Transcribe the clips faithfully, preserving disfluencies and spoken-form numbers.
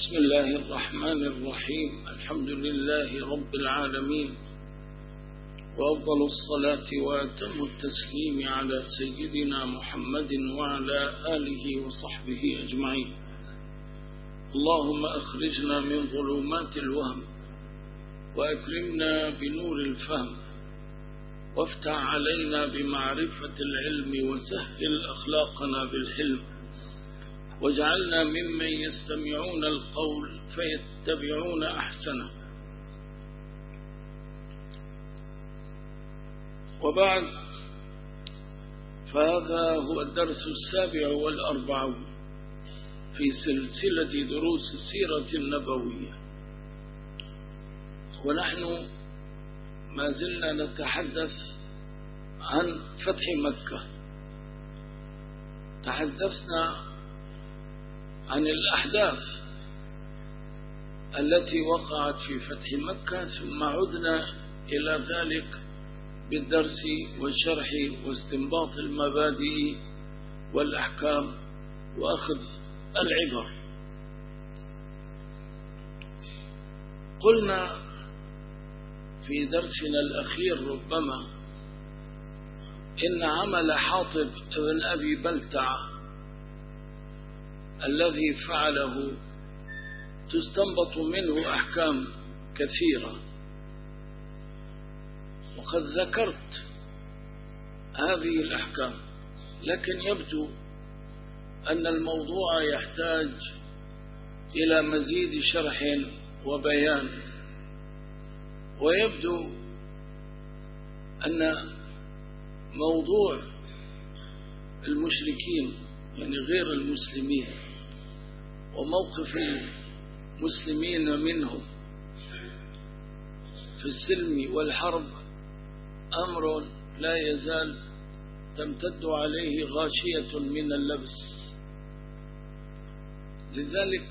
بسم الله الرحمن الرحيم. الحمد لله رب العالمين، وأفضل الصلاة وأتم التسليم على سيدنا محمد وعلى آله وصحبه أجمعين. اللهم أخرجنا من ظلمات الوهم وأكرمنا بنور الفهم، وافتح علينا بمعرفة العلم وسهل أخلاقنا بالحلم، واجعلنا ممن يستمعون القول فيتبعون أحسنه. وبعد، فهذا هو الدرس السابع والأربعون في سلسلة دروس السيرة النبوية، ونحن ما زلنا نتحدث عن فتح مكة. تحدثنا عن الأحداث التي وقعت في فتح مكة، ثم عدنا إلى ذلك بالدرس والشرح واستنباط المبادئ والأحكام وأخذ العبر. قلنا في درسنا الأخير ربما إن عمل حاطب بن أبي بلتعة الذي فعله تستنبط منه أحكام كثيرة، وقد ذكرت هذه الأحكام، لكن يبدو أن الموضوع يحتاج إلى مزيد شرح وبيان. ويبدو أن موضوع المشركين يعني غير المسلمين وموقف المسلمين منهم في السلم والحرب أمر لا يزال تمتد عليه غاشية من اللبس. لذلك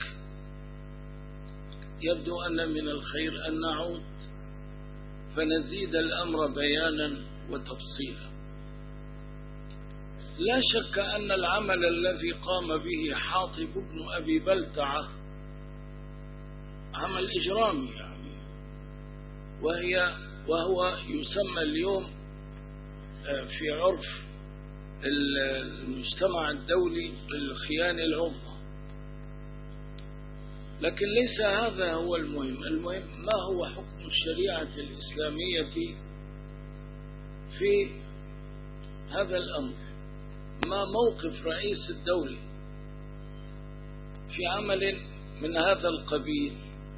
يبدو أن من الخير أن نعود فنزيد الأمر بيانا وتفصيلا. لا شك أن العمل الذي قام به حاطب بن أبي بلتعة عمل إجرامي، يعني وهي وهو يسمى اليوم في عرف المجتمع الدولي الخيانة العظمى. لكن ليس هذا هو المهم. المهم ما هو حكم الشريعة الإسلامية في هذا الأمر، ما موقف رئيس الدولة في عمل من هذا القبيل.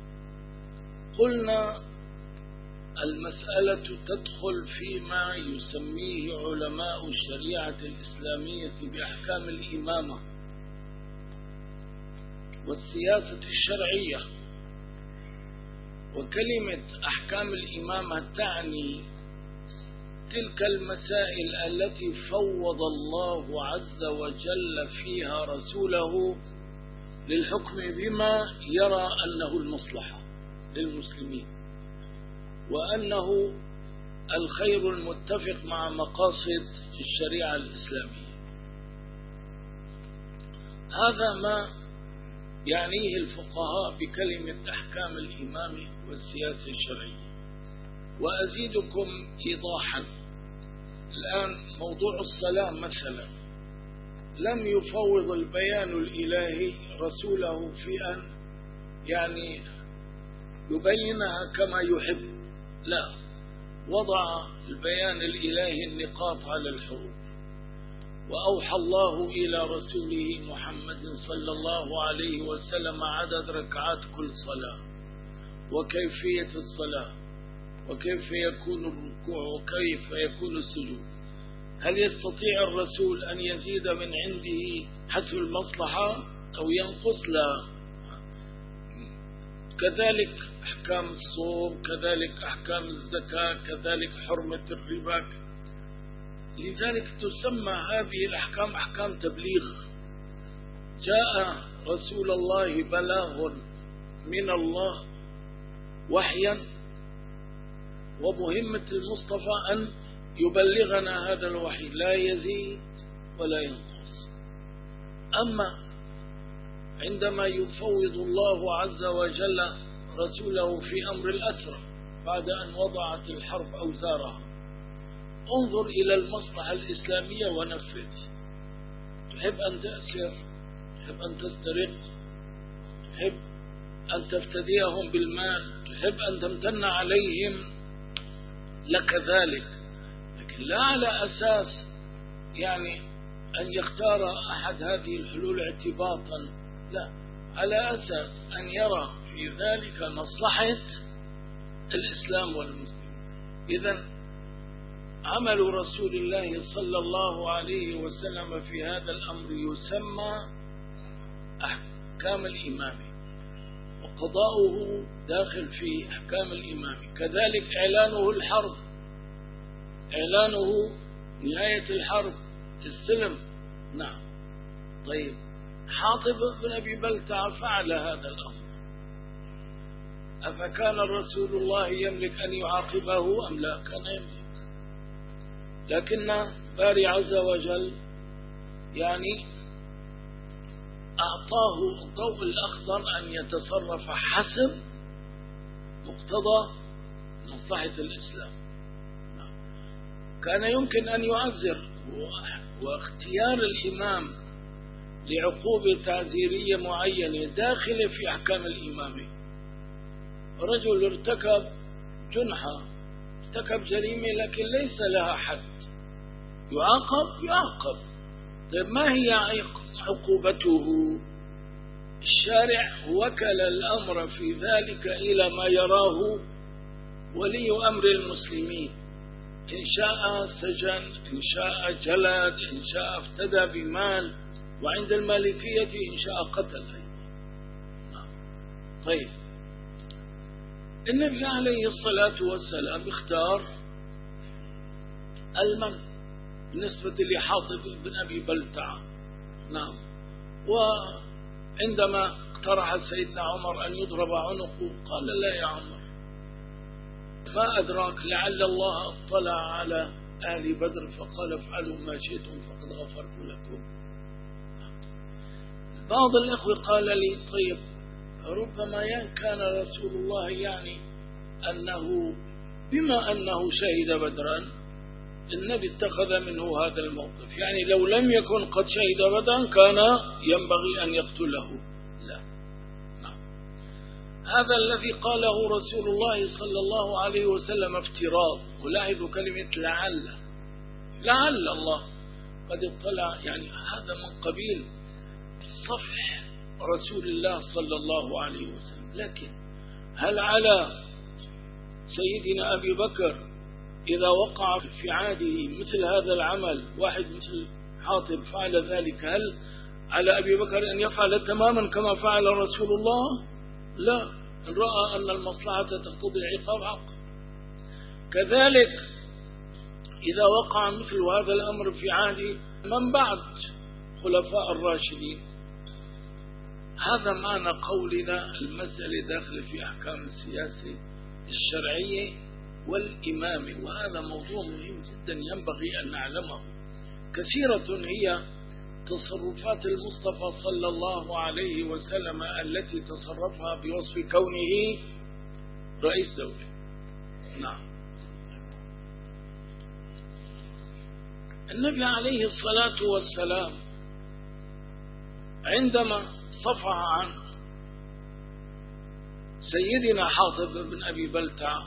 قلنا المسألة تدخل فيما يسميه علماء الشريعة الإسلامية بأحكام الإمامة والسياسة الشرعية. وكلمة أحكام الإمامة تعني تلك المسائل التي فوض الله عز وجل فيها رسوله للحكم بما يرى أنه المصلحة للمسلمين، وأنه الخير المتفق مع مقاصد الشريعة الإسلامية. هذا ما يعنيه الفقهاء بكلمة أحكام الإمام والسياسة الشرعية. وأزيدكم إيضاحا. الآن موضوع الصلاة مثلا لم يفوض البيان الإلهي رسوله في أن يعني يبينها كما يحب، لا، وضع البيان الإلهي النقاط على الحروف. وأوحى الله إلى رسوله محمد صلى الله عليه وسلم عدد ركعات كل صلاة، وكيفية الصلاة، وكيف يكون الركوع، وكيف يكون السجود. هل يستطيع الرسول أن يزيد من عنده حسب المصلحة أو ينقص؟ لا. كذلك أحكام الصوم، كذلك أحكام الزكاة، كذلك حرمة الربا. لذلك تسمى هذه الأحكام أحكام تبليغ. جاء رسول الله بلاغ من الله وحيا، ومهمة المصطفى أن يبلغنا هذا الوحي، لا يزيد ولا ينقص. أما عندما يفوض الله عز وجل رسوله في أمر الأسرى بعد أن وضعت الحرب أوزارها. انظر إلى المصلحة الإسلامية ونفذ. تحب أن تأسر، تحب أن تسترق، تحب أن تفتديهم بالمال، تحب أن تمتن عليهم، لك ذلك، لكن لا على أساس يعني أن يختار أحد هذه الحلول اعتباطا، لا، على أساس أن يرى في ذلك مصلحة الإسلام والمسلمين. إذن عمل رسول الله صلى الله عليه وسلم في هذا الأمر يسمى أحكام الإمام، وقضاؤه داخل في أحكام الإمام. كذلك إعلانه الحرب، إعلانه نهاية الحرب، السلم. نعم. طيب، حاطب بن أبي بلتع فعل هذا الأمر، أفكان رسول الله يملك أن يعاقبه أم لا؟ كان يملك، لكن باري عز وجل يعني أعطاه الضوء الأخضر أن يتصرف حسب مقتضى مصلحة الإسلام. كان يمكن أن يعذر، واختيار الإمام لعقوبة تعزيرية معينة داخلة في أحكام الإمامية. رجل ارتكب جنحة، ارتكب جريمة لكن ليس لها حد، يعاقب يعاقب. طيب، ما هي عقوبته؟ الشارع وكل الأمر في ذلك إلى ما يراه ولي أمر المسلمين، إن شاء سجن، إن شاء جلد، إن شاء افتدى بمال، وعند المالكية إن شاء قتل. طيب، النبي عليه الصلاة والسلام اختار المن بالنسبة لحاطب بن أبي بلتع. نعم. وعندما اقترح سيدنا عمر أن يضرب عنقه قال لا يا عمر، ما أدراك، لعل الله اطلع على أهل بدر فقال افعلوا ما شئتم فقد غفرت لكم. بعض الأخوة قال لي طيب، ربما كان رسول الله يعني أنه بما أنه شهد بدرا النبي اتخذ منه هذا الموقف، يعني لو لم يكن قد شهد بدرا كان ينبغي أن يقتله. لا، نعم. هذا الذي قاله رسول الله صلى الله عليه وسلم افتراض، ولاحظوا كلمة لعل، لعل الله قد اطلع، يعني هذا من قبيل صفح رسول الله صلى الله عليه وسلم. لكن هل على سيدنا أبي بكر إذا وقع في عاده مثل هذا العمل، واحد مثل حاطب فعل ذلك، هل على أبي بكر أن يفعل تماما كما فعل رسول الله؟ لا، إن رأى أن المصلحة تقتضي العقاب عقب. كذلك إذا وقع مثل هذا الأمر في عهد من بعد خلفاء الراشدين. هذا معنى قولنا المسألة داخل في أحكام السياسة الشرعية والإمامة، وهذا موضوع مهم جدا ينبغي أن نعلمه. كثيرة هي تصرفات المصطفى صلى الله عليه وسلم التي تصرفها بوصف كونه رئيس دولة. نعم. النبي عليه الصلاة والسلام عندما صفح عن سيدنا حاطب بن أبي بلتع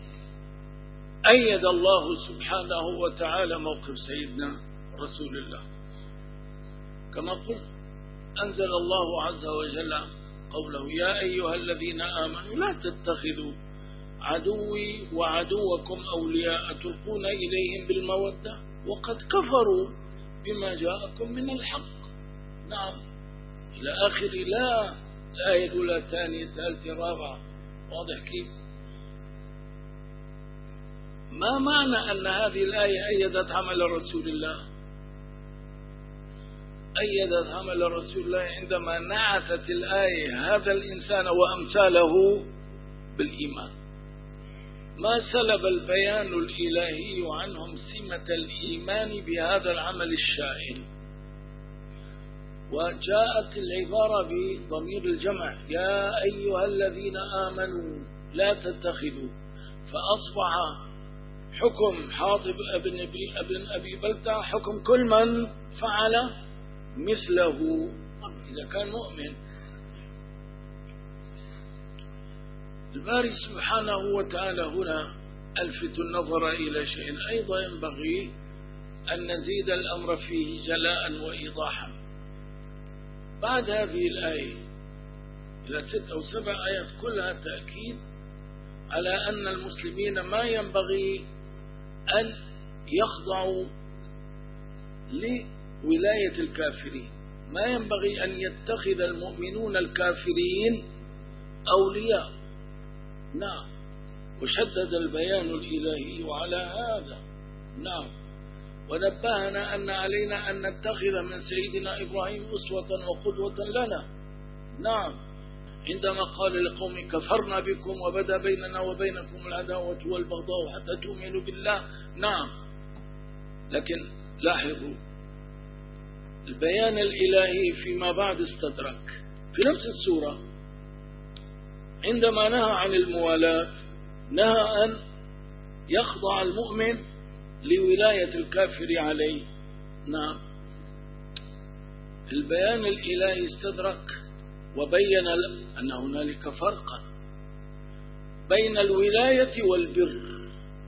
أيد الله سبحانه وتعالى موقف سيدنا رسول الله. كما قلت، أنزل الله عز وجل قوله يا أيها الذين آمنوا لا تتخذوا عدوي وعدوكم أولياء تلقون إليهم بالمودة وقد كفروا بما جاءكم من الحق. نعم، إلى آخر لا الآية الأولى الثانية الثالثة الرابعة. واضح كيف؟ ما معنى أن هذه الآية أيدت عمل رسول الله؟ أيدت عمل رسول الله عندما نعتت الآية هذا الإنسان وأمثاله بالإيمان. ما سلب البيان الإلهي عنهم سمة الإيمان بهذا العمل الشائن. وجاءت العبارة بضمير الجمع يا أيها الذين آمنوا لا تتخذوا، فأصبح حكم حاطب ابن أبي, ابن أبي بلتع حكم كل من فعل مثله إذا كان مؤمن. الباري سبحانه وتعالى هنا ألفت النظر إلى شيء أيضا ينبغي أن نزيد الأمر فيه جلاء وإيضاحا. بعد هذه الآية إلى ست أو سبع آيات كلها تأكيد على أن المسلمين ما ينبغي أن يخضعوا لولاية الكافرين، ما ينبغي أن يتخذ المؤمنون الكافرين أولياء. نعم، وشدد البيان الإلهي على هذا. نعم، ونبهنا أن علينا أن نتخذ من سيدنا إبراهيم أسوة وقدوة لنا. نعم، عندما قال لقوم كفرنا بكم وبدا بيننا وبينكم العداوة والبغضاء حتى تؤمنوا بالله. نعم، لكن لاحظوا البيان الإلهي فيما بعد استدرك في نفس السورة عندما نهى عن الموالاة، نهى أن يخضع المؤمن لولاية الكافر عليه. نعم، البيان الإلهي استدرك وبين أن هنالك فرقا بين الولاية والبر،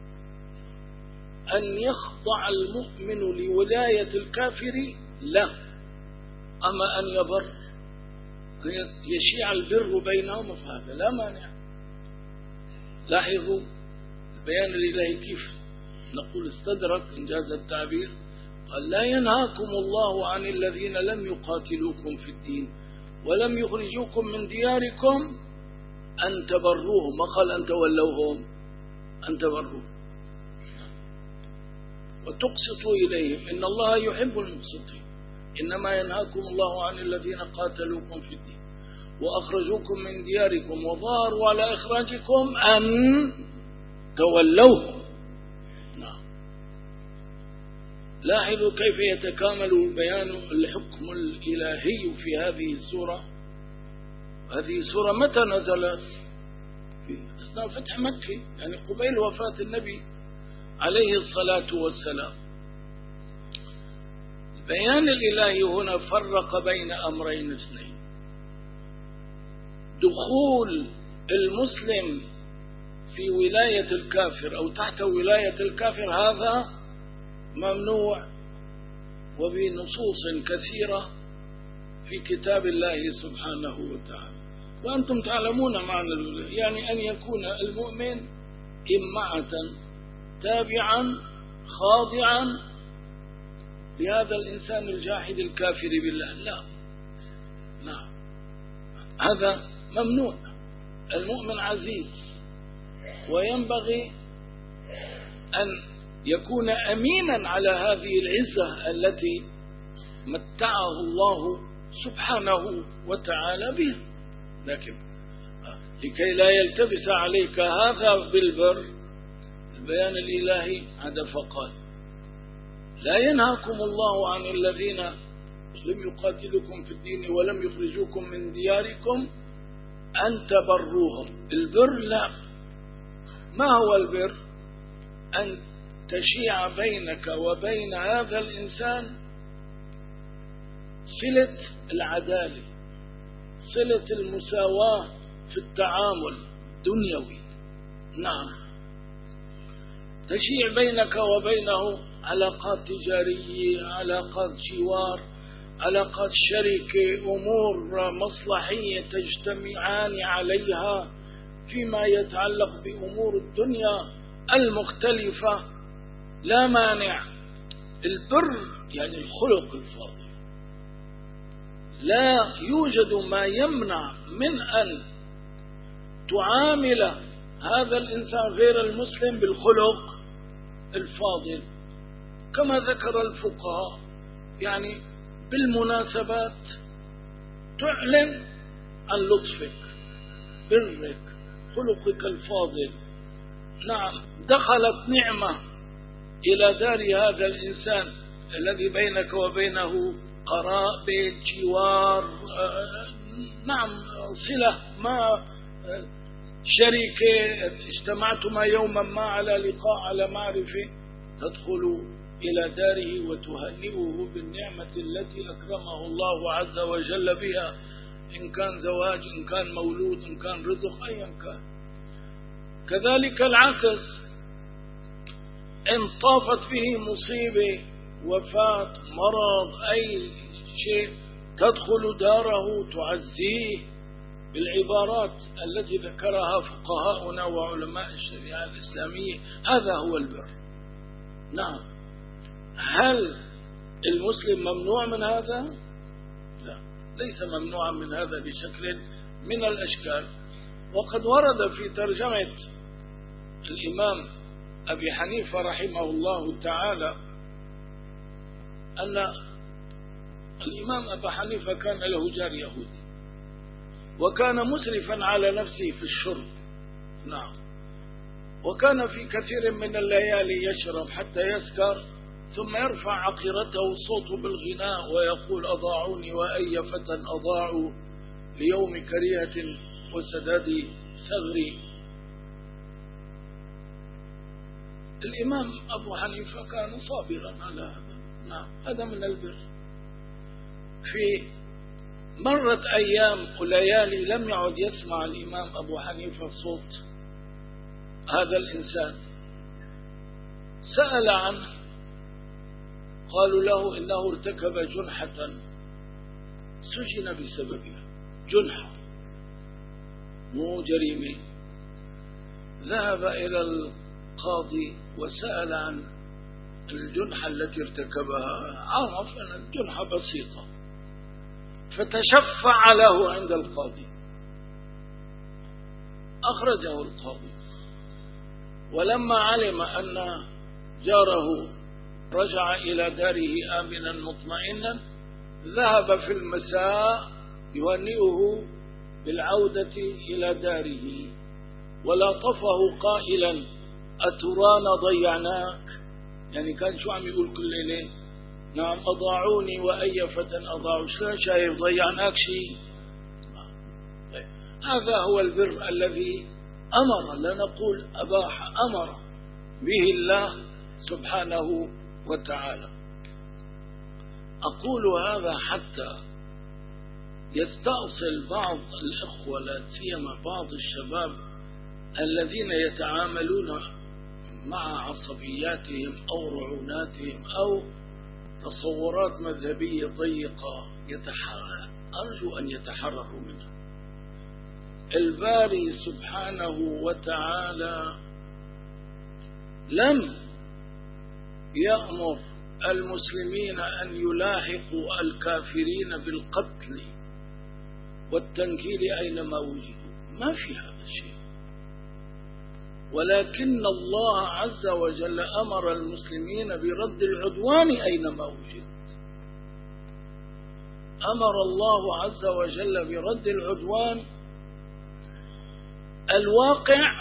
أن يخضع المؤمن لولاية الكافر لا، أما أن يبر أن يشيع البر بينهم فهذا لا مانع. لاحظوا البيان الإلهي كيف نقول استدرك إنجاز التعبير. قال لا ينهاكم الله عن الذين لم يقاتلوكم في الدين ولم يخرجوكم من دياركم أن تبروهم، ما قال أن تولوهم، أن تبروهم وتقسطوا إليهم إن الله يحب المقسطين. إنما ينهاكم الله عن الذين قاتلوكم في الدين وأخرجوكم من دياركم وظهروا على إخراجكم أن تولوهم. نعم، لاحظوا كيف يتكامل بيان الحكم الإلهي في هذه السورة. هذه السورة متى نزلت؟ في أثناء فتح مكة، يعني قبيل وفاة النبي عليه الصلاة والسلام. البيان الإلهي هنا فرق بين أمرين اثنين: دخول المسلم في ولاية الكافر أو تحت ولاية الكافر هذا ممنوع، وبنصوص كثيرة في كتاب الله سبحانه وتعالى. وأنتم تعلمون معنى الولاية، يعني أن يكون المؤمن إمعة تابعا خاضعا لهذا الإنسان الجاحد الكافر بالله، لا. نعم، هذا ممنوع. المؤمن عزيز، وينبغي أن يكون أمينا على هذه العزة التي متعه الله سبحانه وتعالى بها. لكن لكي لا يلتبس عليك هذا بالبر، البيان الإلهي عاد فقال لا ينهاكم الله عن الذين لم يقاتلكم في الدين ولم يخرجوكم من دياركم أن تبروهم. البر لا، ما هو البر؟ أن تشيع بينك وبين هذا الإنسان صلة العدالة، صلة المساواة في التعامل الدنيوي. نعم، تشيع بينك وبينه علاقات تجارية، علاقات جوار، علاقات شركة، أمور مصلحية تجتمعان عليها فيما يتعلق بأمور الدنيا المختلفة، لا مانع. البر يعني الخلق الفاضل، لا يوجد ما يمنع من أن تعامل هذا الإنسان غير المسلم بالخلق الفاضل، كما ذكر الفقهاء. يعني بالمناسبات تعلن عن لطفك، برك، خلقك الفاضل. نعم، دخلت نعمة إلى دار هذا الإنسان الذي بينك وبينه قرابة، جوار، نعم صلة، ما شركة، اجتمعتما يوما ما على لقاء على معرفة، تدخل إلى داره وتهنئه بالنعمة التي أكرمه الله عز وجل بها، إن كان زواج، إن كان مولود، إن كان رزق، أيا كان. كذلك العكس، إن طافت به مصيبة، وفاة، مرض، أي شيء، تدخل داره تعزيه بالعبارات التي ذكرها فقهاؤنا وعلماء الشريعة الإسلامية. هذا هو البر. نعم. هل المسلم ممنوع من هذا؟ لا، ليس ممنوعا من هذا بشكل من الأشكال. وقد ورد في ترجمة الإمام أبي حنيفة رحمه الله تعالى أن الإمام أبا حنيفة كان له جار يهودي، وكان مسرفا على نفسه في الشرب. نعم. وكان في كثير من الليالي يشرب حتى يسكر، ثم يرفع عقيرته صوته بالغناء ويقول: أضاعوني وأي فتى أضاعوا ليوم كريهة وسداد ثغري. الإمام أبو حنيفة كان صابرا على هذا. نعم، هذا من البر. في مرت أيام وليالي لم يعد يسمع الإمام أبو حنيفة صوت هذا الإنسان. سأل عنه، قالوا له إنه ارتكب جنحة سجن بسببها. جنحة مو جريمة. ذهب إلى القاضي وسأل عن الجنحة التي ارتكبها، عرف أن الجنحة بسيطة، فتشفع له عند القاضي. أخرجه القاضي، ولما علم أن جاره رجع إلى داره آمنا مطمئنا، ذهب في المساء يهنئه بالعودة إلى داره، ولطفه قائلا: أترانا ضيعناك؟ يعني كان شو عم يقول كل ليلة؟ نعم، أضاعوني وأي فتى أضاعوا. شلون شايف ضيعناك شيء؟ هذا هو البر الذي أمر، لا نقول أباح، أمر به الله سبحانه وتعالى. أقول هذا حتى يستأصل بعض الإخوة، لا سيما بعض الشباب الذين يتعاملون مع عصبياتهم أو رعوناتهم أو تصورات مذهبية ضيقة، يتحرر. أرجو أن يتحرروا منها. الباري سبحانه وتعالى لم يأمر المسلمين أن يلاحقوا الكافرين بالقتل والتنكيل أينما وجدوا، ما في هذا الشيء. ولكن الله عز وجل أمر المسلمين برد العدوان أينما وجد. أمر الله عز وجل برد العدوان. الواقع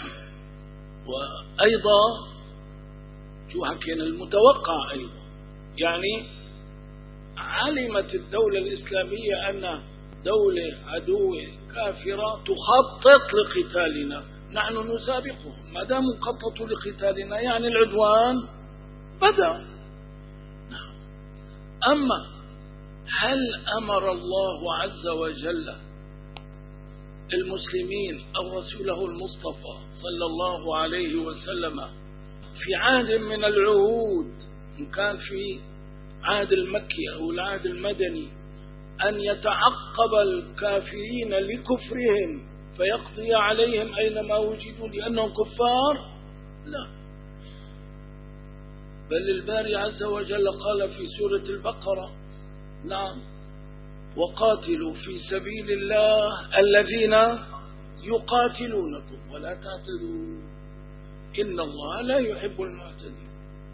وأيضا شو حكينا المتوقع أيضا، يعني علمت الدولة الإسلامية أن دولة عدوة كافرة تخطط لقتالنا، نحن نسابقهم. ما دام خططوا لقتالنا يعني العدوان بدأ. نعم. أما هل أمر الله عز وجل المسلمين أو رسوله المصطفى صلى الله عليه وسلم في عهد من العهود، إن كان في عهد المكي أو العهد المدني، أن يتعقب الكافرين لكفرهم فيقضي عليهم أينما وجدوا لأنهم كفار؟ لا، بل الباري عز وجل قال في سورة البقرة: نعم، وقاتلوا في سبيل الله الذين يقاتلونكم ولا تعتدوا إن الله لا يحب المعتدين.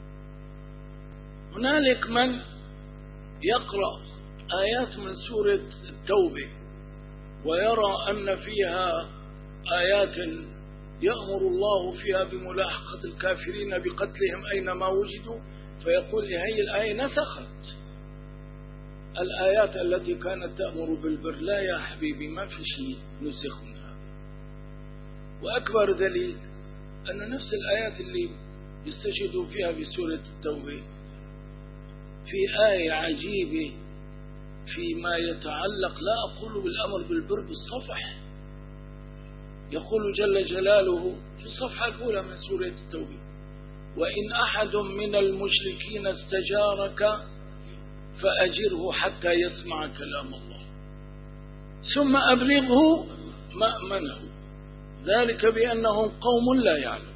هنالك من يقرأ آيات من سورة التوبة ويرى أن فيها آيات يأمر الله فيها بملاحقة الكافرين بقتلهم أينما وجدوا، فيقول هي الآية نسخت، الآيات التي كانت تأمر بالبر. لا يا حبيبي، ما في شيء نسخ من هذا. وأكبر دليل أن نفس الآيات اللي يستشهدوا فيها بسورة التوبة في آية عجيبة فيما يتعلق، لا أقول بالأمر بالبر بالصفح، يقول جل جلاله في الصفحة الأولى من سورة التوبة: وإن أحد من المشركين استجارك فأجره حتى يسمع كلام الله ثم أبلغه مأمنه ذلك بأنهم قوم لا يعلمون.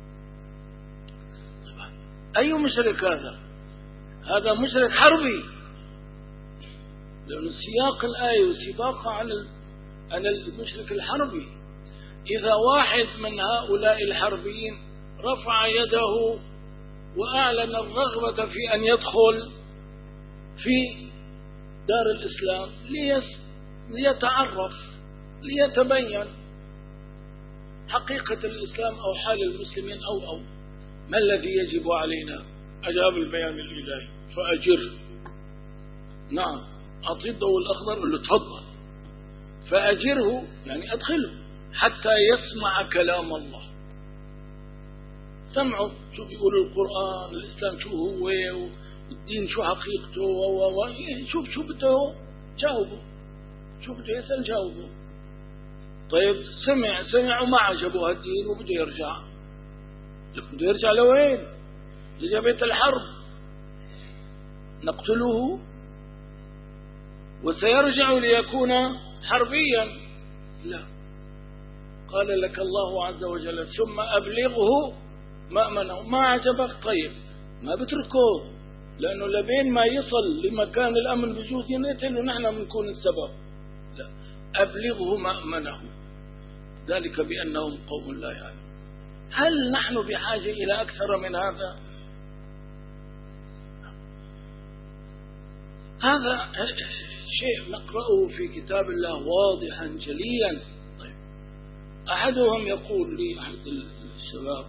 أي مشرك هذا؟ هذا مشرك حربي، لأن سياق الآية وسباقها عن المشرك الحربي. إذا واحد من هؤلاء الحربيين رفع يده وأعلن الرغبة في أن يدخل في دار الإسلام ليتعرف ليتبين حقيقة الإسلام أو حال المسلمين أو أو ما الذي يجب علينا؟ أجاب البيان الإلهي: فأجر. نعم، أعطي الضوء الأخضر قل له تفضل، فأجره يعني أدخله حتى يسمع كلام الله. سمعوا شو بيقول القرآن، الإسلام شو هو، والدين شو حقيقته، و و شوف شو بده جاوبه، شو بده يسأل جاوبه. طيب سمع سمع وما عجبه هالدين وبده يرجع، بده يرجع لوين؟ لجبهة الحرب، نقتله وسيرجع ليكون حربيا. لا، قال لك الله عز وجل: ثم أبلغه مأمنه. ما عجبك طيب ما بتركه، لأنه لبين ما يصل لمكان الأمن بجوز ينقتل ونحن بنكون السبب. لا، أبلغه مأمنه ذلك بأنهم قوم لا يعلمون. هل نحن بحاجة إلى أكثر من هذا؟ هذا شيء نقرأه في كتاب الله واضحا جليا. طيب، أحدهم يقول لي، أحد الشباب،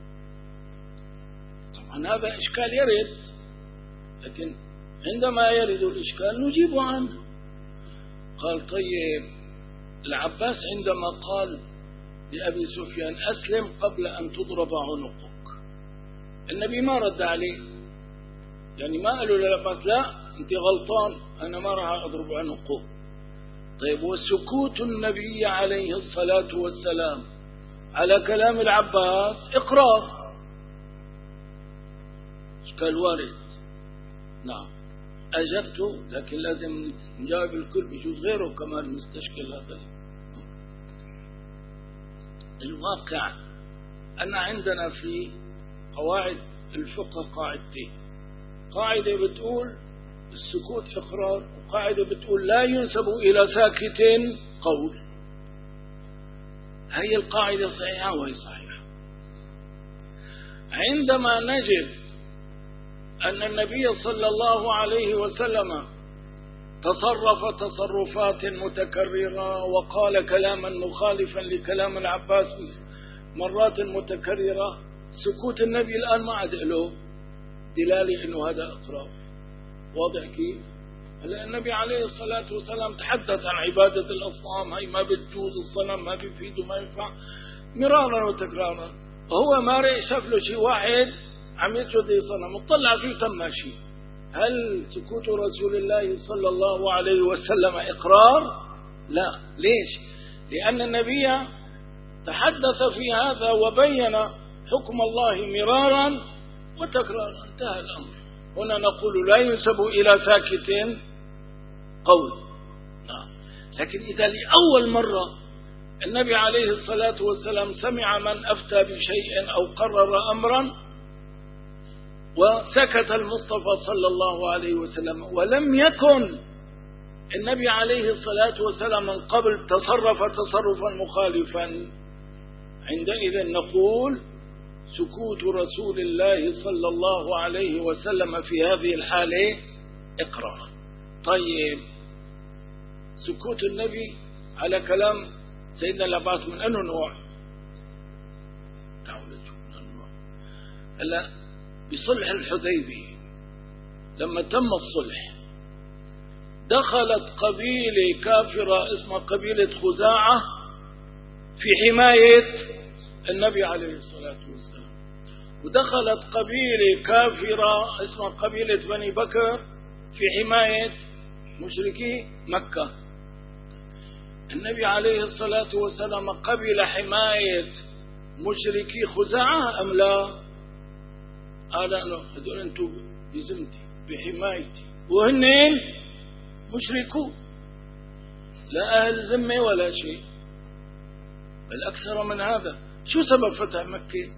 طبعا هذا إشكال يرد، لكن عندما يرد الإشكال نجيب عنه. قال: طيب العباس عندما قال لأبي سفيان: أسلم قبل أن تضرب عنقك، النبي ما رد عليه، يعني ما قالوا للعباس: لا أنت غلطان، أنا ما راح أضرب عنقه. طيب، وسكوت النبي عليه الصلاة والسلام على كلام العباس إقرار، إشكال وارد. نعم، أجبته، لكن لازم نجاوب الكل، بيجوز غيره كمان مستشكل هذا. الواقع أن عندنا في قواعد الفقه قاعدتين: قاعدة بتقول السكوت إقرار، وقاعدة بتقول لا ينسب إلى ساكت قول. هي القاعدة صحيحة وهي صحيحة. عندما نجد أن النبي صلى الله عليه وسلم تصرف تصرفات متكررة وقال كلاما مخالفا لكلام العباس مرات متكررة، سكوت النبي الآن ما عاد له دلالة إنه هذا إقرار. واضح كيف؟ هلا النبي عليه الصلاة والسلام تحدث عن عبادة الأصنام، هي ما بتجوز، الصنم ما بيفيد وما ينفع، مرارا وتكرارا. وهو مارق شاف له شيء واحد عم يسجد لصنم وطلع فيه تم ماشي. هل سكوت رسول الله صلى الله عليه وسلم إقرار؟ لا. ليش؟ لأن النبي تحدث في هذا وبين حكم الله مرارا وتكرارا، انتهى الأمر. هنا نقول لا ينسب إلى ساكت قول. نعم. لكن إذا لأول مرة النبي عليه الصلاة والسلام سمع من أفتى بشيء أو قرر أمرا وسكت المصطفى صلى الله عليه وسلم، ولم يكن النبي عليه الصلاة والسلام من قبل تصرف تصرفا مخالفا، عندئذ نقول سكوت رسول الله صلى الله عليه وسلم في هذه الحالة إقرار. طيب، سكوت النبي على كلام سيدنا العباس من أنه نوع؟ هلا بصلح الحديبية لما تم الصلح دخلت قبيلة كافرة اسمها قبيلة خزاعة في حماية النبي عليه الصلاة والسلام، ودخلت قبيلة كافرة اسمها قبيلة بني بكر في حماية مشركي مكة. النبي عليه الصلاة والسلام قبل حماية مشركي خزاعة أم لا؟ قال أنا هذول أنتم بذمتي بحمايتي وهن مشركون لا أهل ذمة ولا شيء، بل أكثر من هذا. شو سبب فتح مكة؟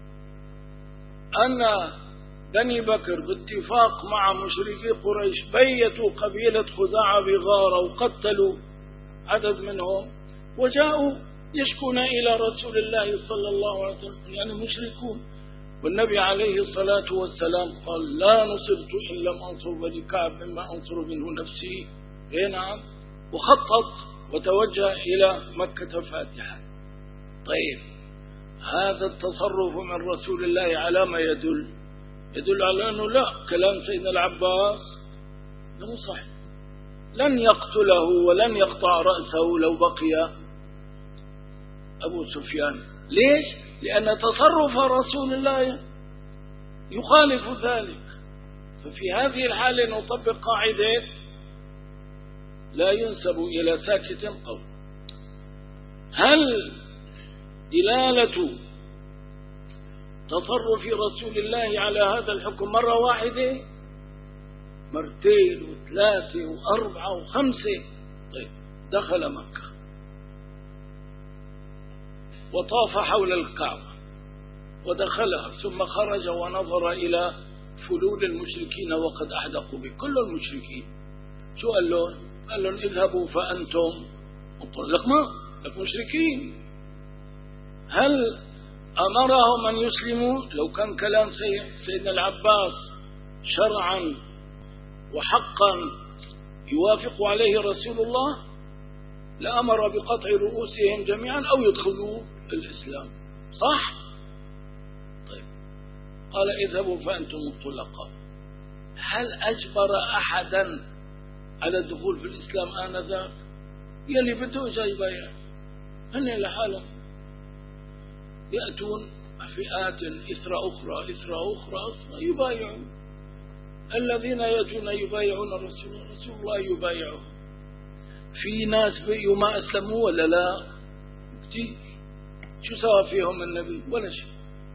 أن بني بكر باتفاق مع مشركي قريش بيتوا قبيلة خزاعة بغارة وقتلوا عدد منهم، وجاءوا يشكون إلى رسول الله صلى الله عليه وسلم يعني مشركون، والنبي عليه الصلاة والسلام قال لا نصرت إن لم أنصر بني كعب مما أنصر منه نفسي. إيه نعم، وخطط وتوجه إلى مكة فاتحا. طيب هذا التصرف من رسول الله على ما يدل؟ يدل على أنه لا، كلام سيدنا العباس مو صحيح، لن يقتله ولن يقطع رأسه لو بقي أبو سفيان. ليش؟ لأن تصرف رسول الله يخالف ذلك. ففي هذه الحالة نطبق قاعدة لا ينسب إلى ساكت قول. هل دلالة تصرف رسول الله على هذا الحكم مرة واحدة، مرتين وثلاثة وأربعة وخمسة؟ طيب دخل مكة وطاف حول الكعبة ودخلها، ثم خرج ونظر إلى فلول المشركين وقد أحدقوا به كل المشركين. شو قال لهم؟ قال لهم اذهبوا فأنتم لك ما لك مشركين. هل أمرهم أن يسلموا؟ لو كان كلام سيدنا العباس شرعا وحقا يوافق عليه رسول الله لأمر بقطع رؤوسهم جميعا أو يدخلوا الإسلام، صح؟ طيب قال اذهبوا فأنتم الطلقاء. هل أجبر أحدا على الدخول في الإسلام آنذاك؟ يلي بده جاي بايع هن لحالهم يأتون فئات إثر أخرى إثر أخرى أخرى يبايعون. الذين يأتون يبايعون الرسول رسول الله يبايعهم. في ناس بقيوا ما أسلموا ولا لا؟ كتير. شو سوى فيهم النبي؟ ولا شيء.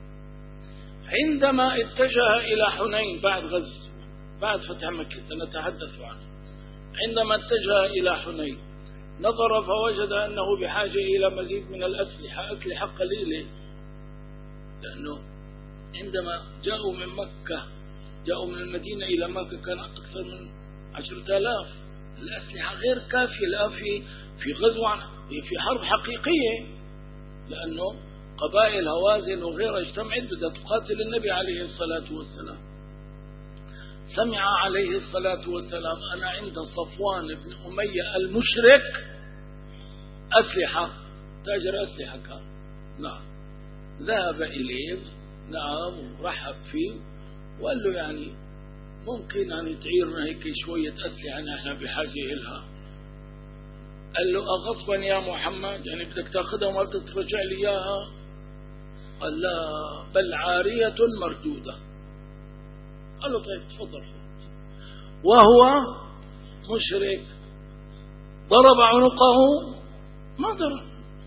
عندما اتجه إلى حنين بعد غزو بعد فتح مكة سنتحدث عنه، عندما اتجه إلى حنين نظر فوجد أنه بحاجة إلى مزيد من الأسلحة، أسلحة قليلة، لأنه عندما جاءوا من مكة جاءوا من المدينة إلى مكة كان أكثر من عشرة آلاف. الأسلحة غير كافية الآن في في غزو في حرب حقيقية، لأنه قبائل هوازن وغيرها اجتمعت بدها تقاتل النبي عليه الصلاة والسلام. سمع عليه الصلاة والسلام أنا عند صفوان بن أمية المشرك أسلحة، تاجر أسلحة كان، نعم، ذهب إليه، نعم، ورحب فيه وقال له يعني ممكن يعني تعيرنا هيك شوية أسلحة نحن بحاجة إلها. قال له أغصبا يا محمد، يعني بدك تاخذها وما بدك ترجع لي إياها؟ قال لا بل عارية مردودة. قال له طيب تفضل. وهو مشرك ضرب عنقه؟ ما ضرب.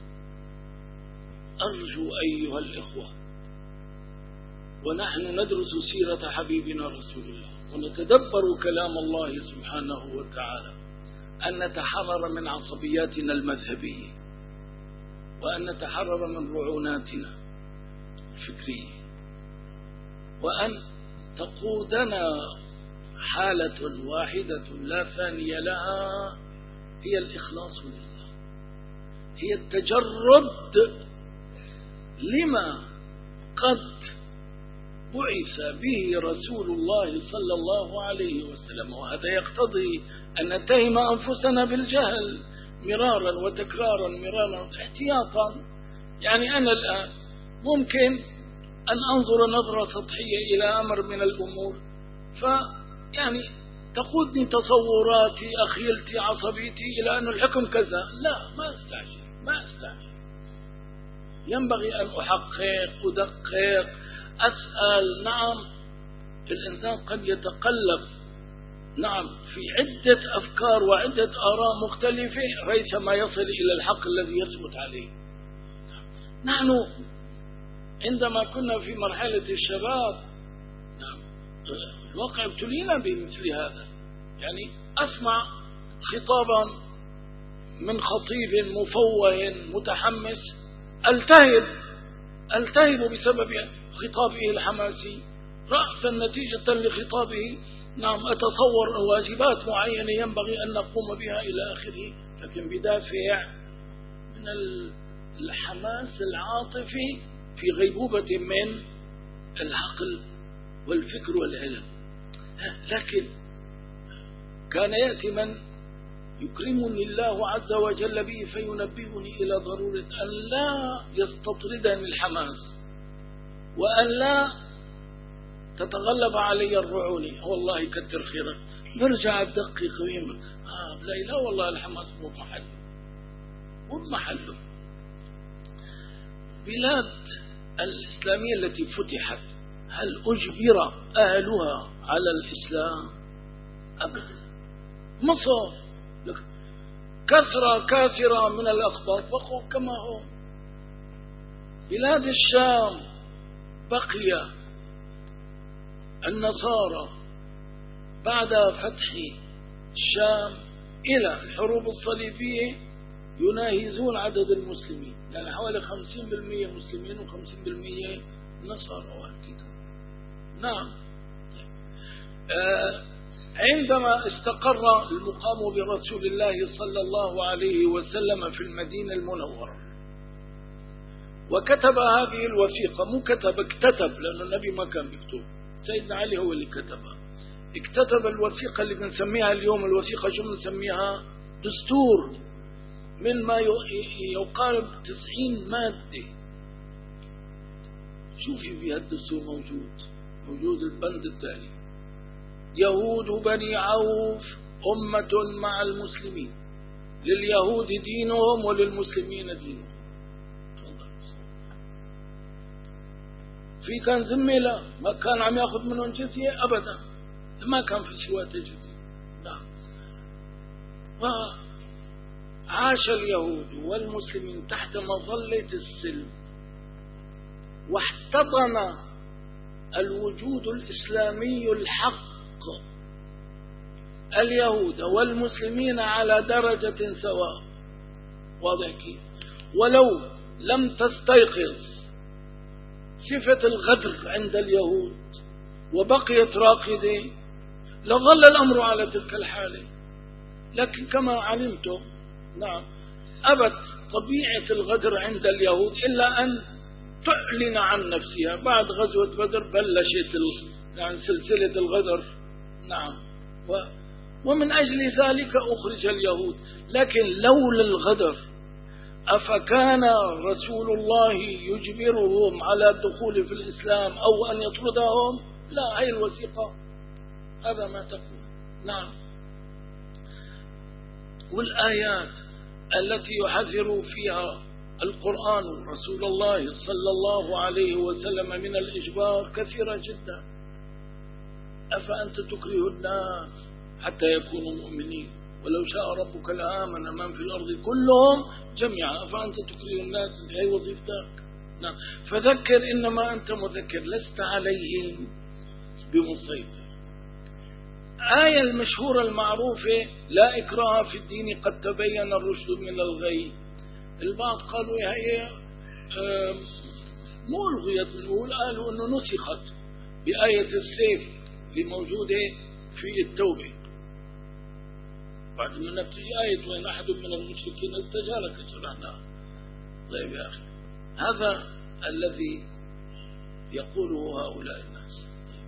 أرجو أيها الإخوة ونحن ندرس سيرة حبيبنا رسول الله ونتدبر كلام الله سبحانه وتعالى أن نتحرر من عصبياتنا المذهبية، وأن نتحرر من رعوناتنا الفكرية، وأن تقودنا حالة واحدة لا ثانية لها، هي الإخلاص لله، هي التجرد لما قد بعث به رسول الله صلى الله عليه وسلم. وهذا يقتضي أن نتهم أنفسنا بالجهل مرارا وتكرارا مرارا احتياطا. يعني أنا الآن ممكن أن أنظر نظرة سطحية إلى أمر من الأمور، فيعني تقودني تصوراتي، أخيلتي، عصبيتي إلى أن الحكم كذا. لا، ما أستعجل ما أستعجل ينبغي أن أحقق، أدقق، أسأل. نعم، الإنسان قد يتقلب نعم في عدة أفكار وعدة آراء مختلفة ريثما يصل إلى الحق الذي يثبت عليه. نحن عندما كنا في مرحلة الشباب نعم الواقع ابتلينا بمثل هذا. يعني أسمع خطابا من خطيب مفوه متحمس، التهب التهب بسبب خطابه الحماسي رأسا نتيجة لخطابه. نعم، أتصور واجبات معينة ينبغي أن نقوم بها إلى آخره، لكن بدافع من الحماس العاطفي في غيبوبة من العقل والفكر والعلم. لكن كان يأتي من يكرمني الله عز وجل به فينبهني إلى ضرورة أن لا يستطردني الحماس، وأن لا تتغلب علي الرعوني. والله كتر خيرك، برجع بدقق ويمك آه لا لا والله الحماس مو بمحله مو بمحله. بلاد الإسلامية التي فتحت هل أجبر أهلها على الإسلام؟ أبدا. مصر كثرة كافرة من الأخبار بقوا كما هم. بلاد الشام بقي النصارى بعد فتح الشام إلى الحروب الصليبية يناهزون عدد المسلمين، يعني حوالي خمسين بالمئة مسلمين وخمسين بالمئة نصارى والكتاب. نعم. آه عندما استقر المقام برسول الله صلى الله عليه وسلم في المدينة المنورة وكتب هذه الوثيقة، مو كتب اكتتب، لأن النبي ما كان بيكتب، سيدنا علي هو اللي كتبها. اكتتب الوثيقة اللي بنسميها اليوم الوثيقة شو بنسميها؟ دستور من ما يقارب تسعين مادة. شوفي في هالدستور موجود موجود البند التالي: يهود بني عوف أمة مع المسلمين، لليهود دينهم وللمسلمين دينهم. في كان ذمة؟ لا، ما كان عم ياخذ منهم جزية أبدا، ما كان في سواه جزية. نعم. وعاش اليهود والمسلمين تحت مظلة السلم، واحتضن الوجود الإسلامي الحق اليهود والمسلمين على درجة سواء. واضح كيف؟ ولو لم تستيقظ صفة الغدر عند اليهود وبقيت راقدة لظل الأمر على تلك الحالة. لكن كما علمتم نعم أبت طبيعة الغدر عند اليهود إلا أن تعلن عن نفسها. بعد غزوة بدر بلشت يعني سلسلة الغدر. نعم. و ومن أجل ذلك أخرج اليهود. لكن لولا الغدر أفكان رسول الله يجبرهم على الدخول في الإسلام أو أن يطردهم؟ لا، هي الوثيقة هذا ما تقول. نعم. والآيات التي يحذر فيها القرآن رسول الله صلى الله عليه وسلم من الإجبار كثيرة جدا. أفأنت تكره الناس حتى يكونوا مؤمنين ولو شاء ربك لآمن من في الأرض كلهم جميعا أفأنت تكره الناس؟ هي وظيفتك. نعم. فذكر إنما أنت مذكر لست عليهم بمسيطر. آية المشهورة المعروفة: لا إكراه في الدين قد تبين الرشد من الغي. البعض قالوا هي مو الغيت، بنقول قالوا أنه نسخت بآية السيف اللي موجودة في التوبة. بعد ما نبتدي آية وإن أحد من المشركين استجارك شرعنا. طيب يا أخي، هذا الذي يقوله هؤلاء الناس.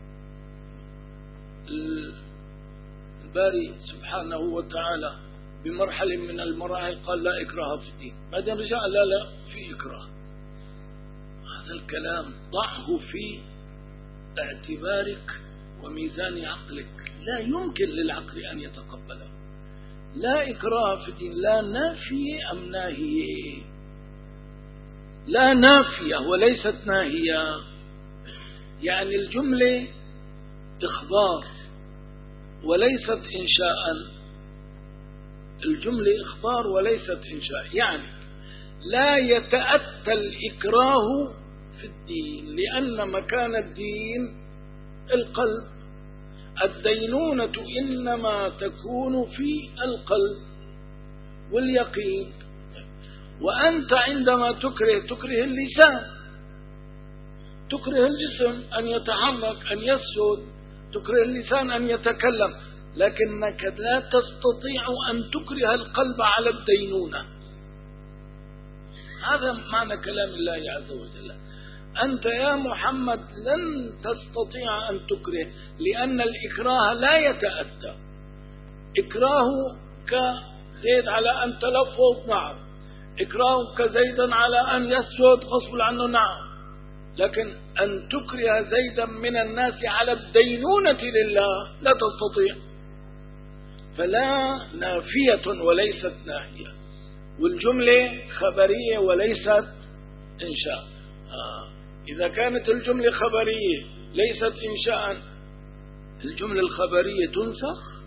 الباري سبحانه وتعالى بمرحلة من المراحل قال لا إكراه في الدين، بعدين رجع لا لا في إكراه. هذا الكلام ضعه في اعتبارك وميزان عقلك. لا يمكن للعقل أن يتقبله. لا إكراه في الدين، لا نافية أم ناهية؟ لا نافية وليست ناهية. يعني الجملة إخبار وليست إنشاء، الجملة إخبار وليست إنشاء. يعني لا يتأتى الإكراه في الدين، لأن مكان الدين القلب. الدينونة إنما تكون في القلب واليقين. وأنت عندما تكره تكره اللسان، تكره الجسم أن يتحرك أن يسجد، تكره اللسان أن يتكلم، لكنك لا تستطيع أن تكره القلب على الدينونة. هذا معنى كلام الله عز وجل. أنت يا محمد لن تستطيع أن تكره، لأن الإكراه لا يتأتى. إكراه كزيد على أن تلفظ، نعم. إكراه كزيدا على أن يسجد غصب عنه، نعم. لكن أن تكره زيدا من الناس على الدينونة لله لا تستطيع. فلا نافية وليست ناهية، والجملة خبرية وليست إنشاء. آه. إذا كانت الجملة خبرية ليست إنشاء، الجملة الخبرية تنسخ.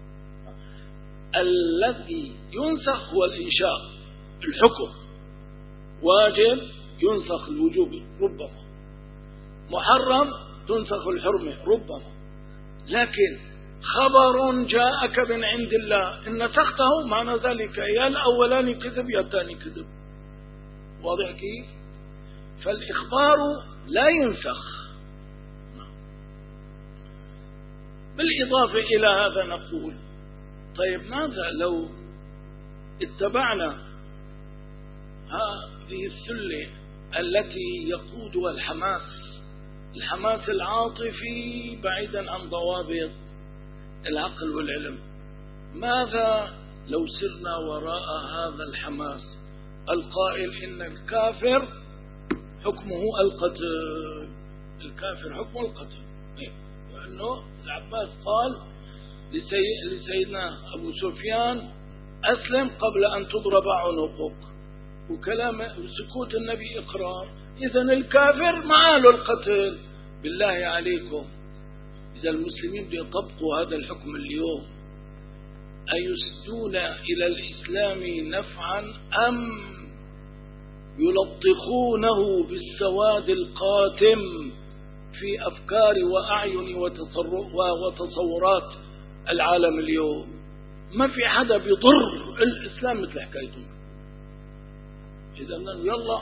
الذي ينسخ هو الإنشاء. الحكم واجب ينسخ الوجوب ربما، محرم تنسخ الحرمة ربما. لكن خبر جاءك من عند الله إن نسخته، معنى ذلك يا الأولاني كذب يا الثاني كذب. واضح كيف؟ فالإخبار لا ينسخ. بالإضافة إلى هذا نقول طيب ماذا لو اتبعنا هذه السلة التي يقودها الحماس، الحماس العاطفي بعيدا عن ضوابط العقل والعلم؟ ماذا لو سرنا وراء هذا الحماس القائل إن الكافر حكمه القتل، الكافر حكمه القتل؟ لأنه العباس قال لسي... لسيدنا أبو سفيان أسلم قبل أن تضرب عنقك، وكلام وسكوت النبي إقرار. إذن الكافر معاله القتل. بالله عليكم إذا المسلمين يطبقوا هذا الحكم اليوم أيسدون إلى الإسلام نفعا أم يلطخونه بالسواد القاتم في أفكار وأعين وتصورات العالم اليوم؟ ما في حدا بيضر الإسلام مثل حكايتهم. إذا يلا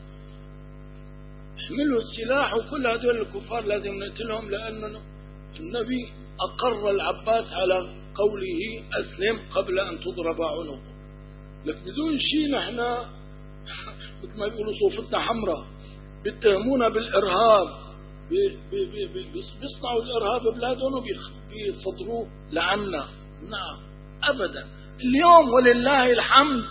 احملوا السلاح، وكل هذول الكفار لازم نقتلهم، لأن النبي أقر العباس على قوله أسلم قبل أن تضرب عنقه. لك بدون شيء نحن مثل ما يقولوا صوفتنا حمراء، بيتهمونا بالإرهاب، بيصنعوا الإرهاب ببلادهم وبيصدروه لعنا. نعم أبدا. اليوم ولله الحمد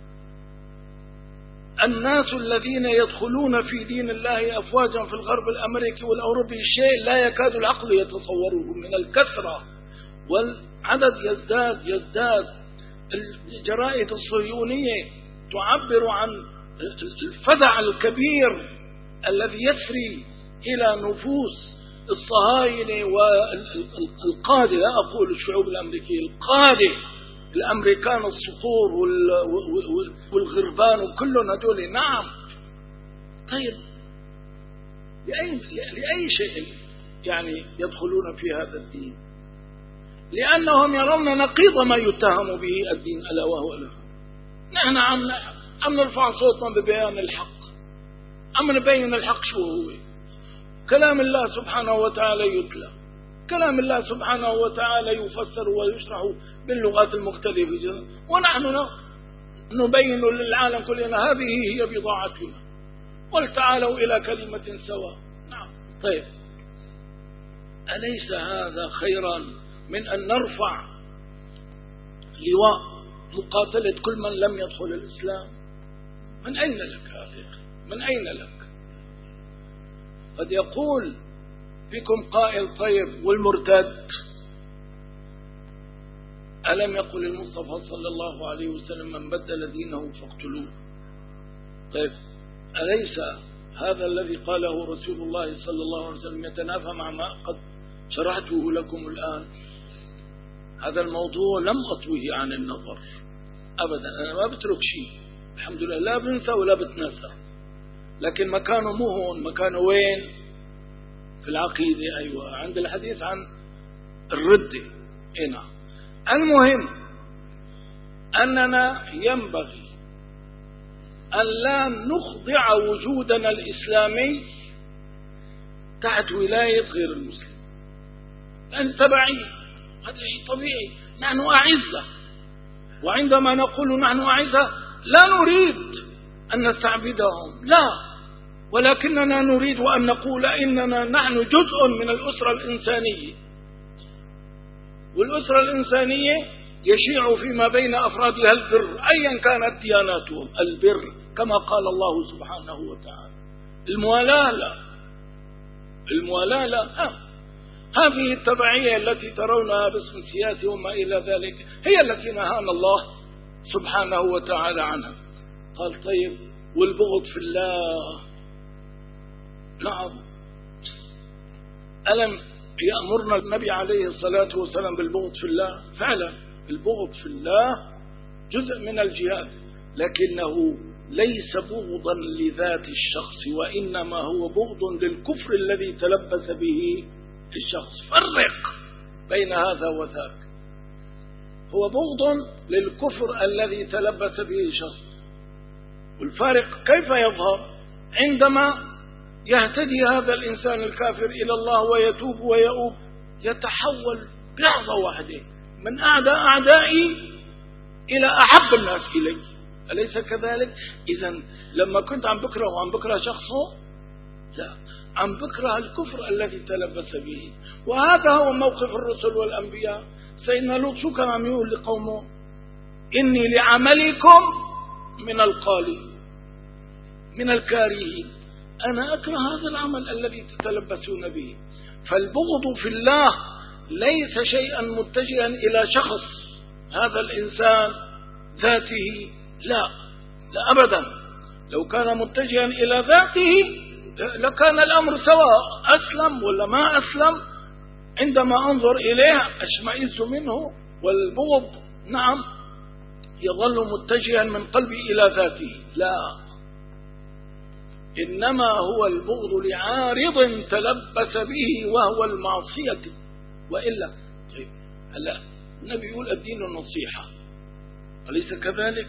الناس الذين يدخلون في دين الله أفواجا في الغرب الأمريكي والأوروبي شيء لا يكاد العقل يتصوره من الكثرة، والعدد يزداد يزداد. الجرائد الصهيونية تعبر عن الفزع الكبير الذي يسري إلى نفوس الصهاينة والقادة، لا أقول الشعوب الأمريكية، القادة الأمريكان الصقور والغربان وكلهم هذول. نعم. طيب لأي, لأي شيء يعني يدخلون في هذا الدين؟ لأنهم يرون نقيض ما يتهم به الدين ألا وهو الإرهاب. نحن عم عم نرفع صوتنا ببيان الحق، عم نبين الحق شو هو. كلام الله سبحانه وتعالى يتلى، كلام الله سبحانه وتعالى يفسر ويشرح باللغات المختلفة، ونحن نبين للعالم كلنا هذه هي بضاعتنا، قل تعالوا إلى كلمة سواء. نعم. طيب أليس هذا خيرا من أن نرفع لواء مقاتلة كل من لم يدخل الإسلام؟ من أين لك يا أخي؟ من أين لك؟ قد يقول فيكم قائل طيب والمرتد؟ ألم يقل المصطفى صلى الله عليه وسلم من بدل دينه فاقتلوه؟ طيب أليس هذا الذي قاله رسول الله صلى الله عليه وسلم يتنافى مع ما قد شرحته لكم الآن؟ هذا الموضوع لم أطوه عن النظر أبدا، أنا ما بترك شيء الحمد لله، لا بنسى ولا بتنسى، لكن مكانه مو هون، مكانه وين؟ في العقيدة. أيوة، عند الحديث عن الردة. هنا المهم أننا ينبغي أن لا نخضع وجودنا الإسلامي تحت ولاية غير المسلم، لأن تبعي هذا شيء طبيعي، نحن أعزة، وعندما نقول نحن أعزة لا نريد أن نستعبدهم، لا، ولكننا نريد أن نقول إننا نحن جزء من الأسرة الإنسانية، والأسرة الإنسانية يشيع فيما بين أفرادها البر أيا كانت دياناتهم، البر كما قال الله سبحانه وتعالى. الموالاة لا، الموالاة لا. ها. هذه التبعية التي ترونها باسم السياسي وما إلى ذلك هي التي نهانا الله سبحانه وتعالى عنها. قال طيب والبغض في الله؟ نعم، ألم يأمرنا النبي عليه الصلاة والسلام بالبغض في الله؟ فعلا البغض في الله جزء من الجهاد، لكنه ليس بغضا لذات الشخص، وإنما هو بغض للكفر الذي تلبس به الشخص. فرق بين هذا وذاك، هو بغض للكفر الذي تلبس به الشخص، والفارق كيف يظهر؟ عندما يهتدي هذا الإنسان الكافر إلى الله ويتوب ويؤوب، يتحول لحظة واحدة من أعداء أعدائي إلى أحب الناس إلي، أليس كذلك؟ إذن لما كنت عم بكره وعم بكره شخصه، لا، عم بكره الكفر الذي تلبس به. وهذا هو موقف الرسل والأنبياء. سيدنا لوط شو كان عم يقول لقومه؟ إني لعملكم من القالين من الكارهين، أنا أكره هذا العمل الذي تتلبسون به. فالبغض في الله ليس شيئا متجها إلى شخص هذا الإنسان ذاته، لا لا أبدا. لو كان متجها إلى ذاته لكان الأمر سواء، أسلم ولا ما أسلم، عندما أنظر إليه أشمئز منه، والبغض نعم يظل متجها من قلبي إلى ذاته، لا، إنما هو البغض لعارض تلبس به وهو المعصية. وإلا طيب هلا النبي يقول الدين النصيحة، أليس كذلك؟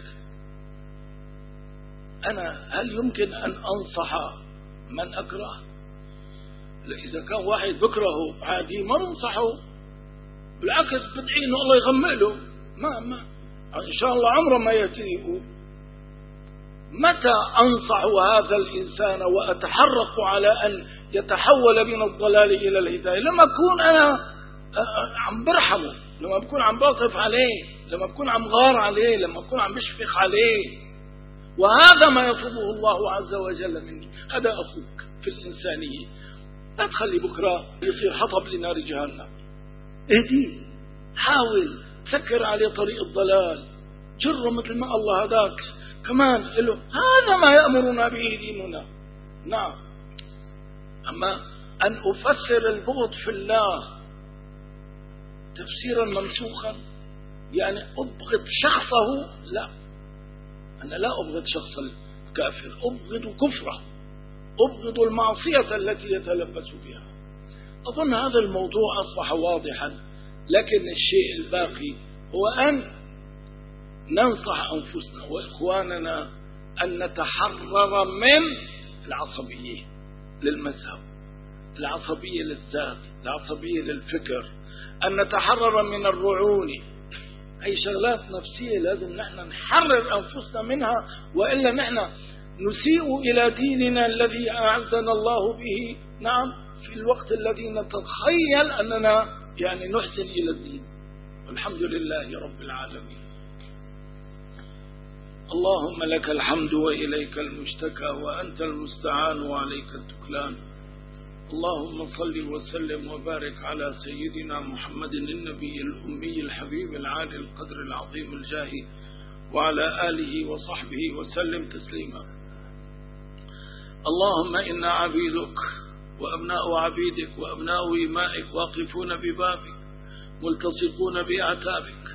أنا هل يمكن أن أنصح من أكره؟ إذا كان واحد بكرهه عادي ما بنصحه، بالعكس بدعي إنه الله يغمق له، ما ما إن شاء الله عمره ما يأتي. متى أنصح هذا الإنسان وأتحرق على أن يتحول من الضلال إلى الهداية؟ لما أكون أنا عم برحمه، لما بكون عم بطف عليه، لما بكون عم غار عليه، لما بكون عم بشفق عليه. وهذا ما يطلبه الله عز وجل مني. هذا أخوك في الإنسانية، لا تخلي بكرة يصير حطب لنار جهنم. اهدي، حاول سكر عليه طريق الضلال، جره مثل ما الله هداك كمان له. هذا ما يأمرنا به ديننا. نعم. أما أن أفسر البغض في الله تفسيرا ممسوخا، يعني أبغض شخصه، لا، أنا لا أبغض شخص الكافر، أبغض كفره، أبغض المعصية التي يتلبس بها. أظن هذا الموضوع أصبح واضحا، لكن الشيء الباقي هو أن ننصح أنفسنا وإخواننا أن نتحرر من العصبية للمذهب، العصبية للذات، العصبية للفكر، أن نتحرر من الرعونة. أي شغلات نفسية لازم نحن نحرر أنفسنا منها، وإلا نحن نسيء إلى ديننا الذي أعزنا الله به، نعم، في الوقت الذي نتخيل أننا يعني نحسن إلى الدين. والحمد لله رب العالمين. اللهم لك الحمد وإليك المشتكى، وأنت المستعان وعليك التكلان. اللهم صل وسلم وبارك على سيدنا محمد النبي الأمي الحبيب العالي القدر العظيم الجاه وعلى آله وصحبه وسلم تسليما. اللهم إنا عبيدك وأبناء عبيدك وأبناء إمائك واقفون ببابك ملتصقون بأعتابك.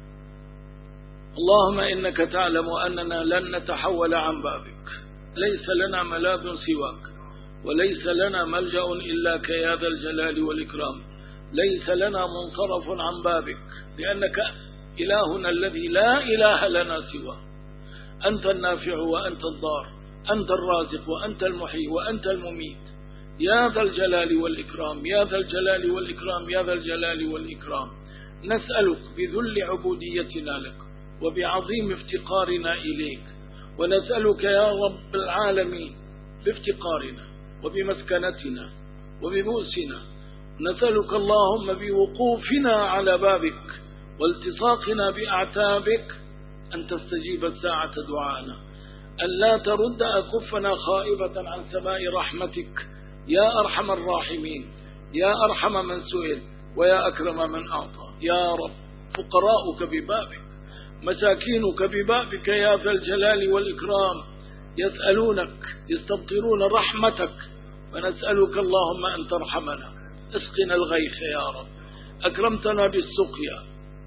اللهم إنك تعلم أننا لن نتحول عن بابك، ليس لنا ملاذ سواك، وليس لنا ملجأ إلا يا ذا الجلال والإكرام. ليس لنا منصرف عن بابك، لأنك إلهنا الذي لا إله لنا سواه. أنت النافع وأنت الضار، أنت الرازق وأنت المحيي وأنت المميت، يا ذا الجلال والإكرام، يا ذا الجلال والإكرام، يا ذا الجلال والإكرام. نسألك بذل عبوديتنا لك وبعظيم افتقارنا إليك، ونسألك يا رب العالمين بافتقارنا وبمسكنتنا وببؤسنا، نسألك اللهم بوقوفنا على بابك والتصاقنا بأعتابك أن تستجيب الساعة دعانا، أن لا ترد أكفنا خائبة عن سماء رحمتك يا أرحم الراحمين، يا أرحم من سئل ويا أكرم من أعطى. يا رب فقراؤك ببابك، مساكينك ببابك يا ذا الجلال والإكرام، يسألونك يستبطرون رحمتك، فنسألك اللهم أن ترحمنا. اسقنا الغيث يا رب، أكرمتنا بالسقيا،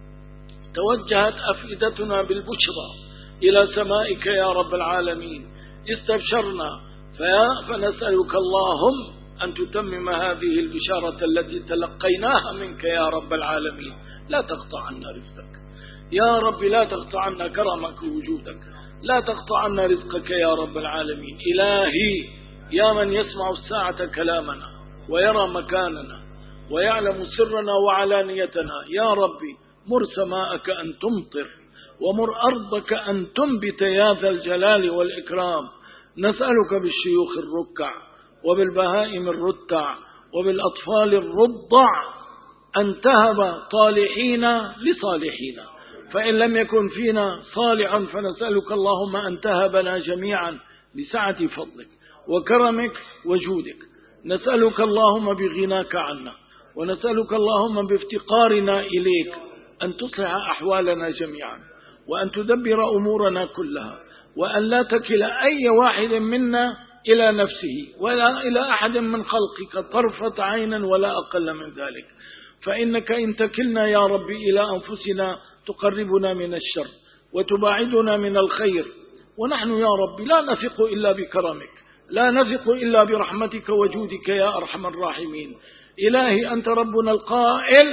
توجهت أفئدتنا بالبشرى إلى سمائك يا رب العالمين، استبشرنا، فنسألك اللهم أن تتمم هذه البشارة التي تلقيناها منك يا رب العالمين. لا تقطع عنا رزقك يا رب، لا تقطع عنا كرمك ووجودك، لا تقطع عنا رزقك يا رب العالمين. إلهي يا من يسمع الساعة كلامنا ويرى مكاننا ويعلم سرنا وعلانيتنا، يا ربي مر سماءك أن تمطر ومر أرضك أن تنبت يا ذا الجلال والإكرام. نسألك بالشيوخ الركع وبالبهائم الرتع وبالأطفال الرضع أن تهب طالحين لصالحين، فإن لم يكن فينا صالحا فنسألك اللهم أن تهبنا جميعا لسعة فضلك وكرمك وجودك. نسألك اللهم بغناك عنا، ونسألك اللهم بافتقارنا إليك أن تصلح أحوالنا جميعا، وأن تدبر أمورنا كلها، وأن لا تكل أي واحد منا إلى نفسه ولا إلى أحد من خلقك طرفة عين ولا أقل من ذلك، فإنك إن تكلنا يا ربي إلى أنفسنا تقربنا من الشر وتباعدنا من الخير، ونحن يا ربي لا نثق إلا بكرمك، لا نثق إلا برحمتك وجودك يا أرحم الراحمين. إلهي أنت ربنا القائل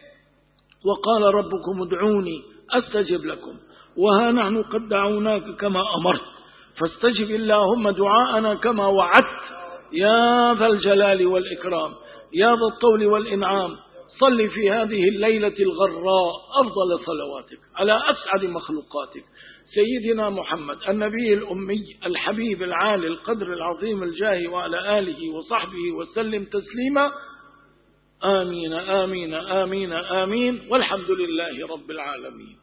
وقال ربكم ادعوني أستجب لكم، وها نحن قد دعوناك كما أمرت، فاستجب اللهم دعاءنا كما وعدت يا ذا الجلال والإكرام، يا ذا الطول والإنعام. صل في هذه الليلة الغراء أفضل صلواتك على أسعد مخلوقاتك سيدنا محمد النبي الأمي الحبيب العالي القدر العظيم الجاه وعلى آله وصحبه وسلم تسليما. آمين آمين آمين آمين، والحمد لله رب العالمين.